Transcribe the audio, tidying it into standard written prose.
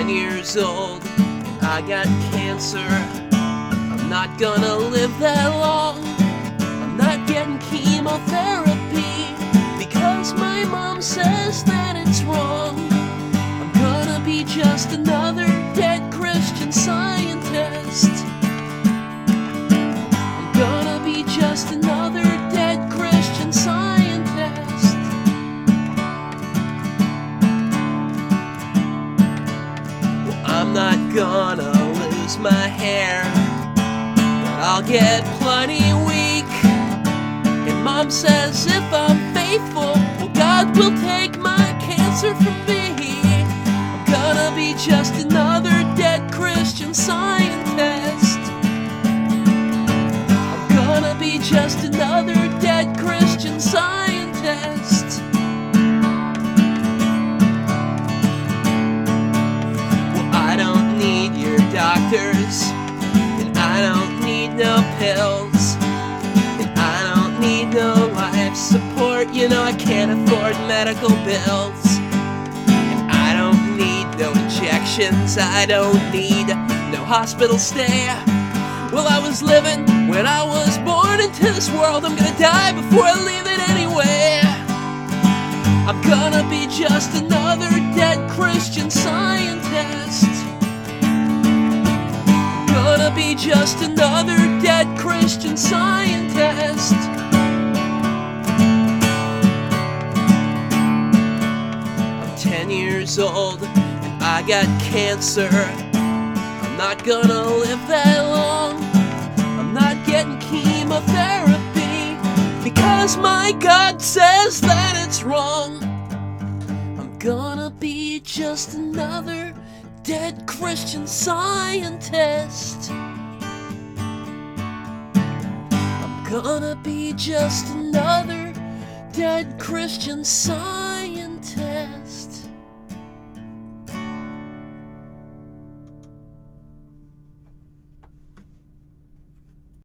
10 years old and I got cancer. I'm not gonna live that long. I'm not getting chemotherapy because my mom says that it's wrong. I'm gonna be just another dead Christian Scientist. I'm gonna be just another dead Christian Scientist. Well, I'm not gonna lose my hair, but I'll get plenty weak. And Mom says if I'm faithful, well, God will take my cancer from me. I'm gonna be just another dead Christian Scientist. I'm gonna be just another dead Christian Scientist. Well, I don't need your doctors, and I don't need no pills, and I don't need no life support. You know I can't afford medical bills. And I don't need no injections, I don't need no hospital stay. Well, I was living when I was born into this world. I'm gonna die before I leave it anyway. I'm gonna be just another dead Christian Scientist. I'm gonna be just another dead Christian Scientist. I'm 10 years old and I got cancer. I'm not gonna live that long. I'm not getting chemotherapy because my God says that it's wrong. I'm gonna be just another dead Christian Scientist. I'm gonna be just another dead Christian Scientist.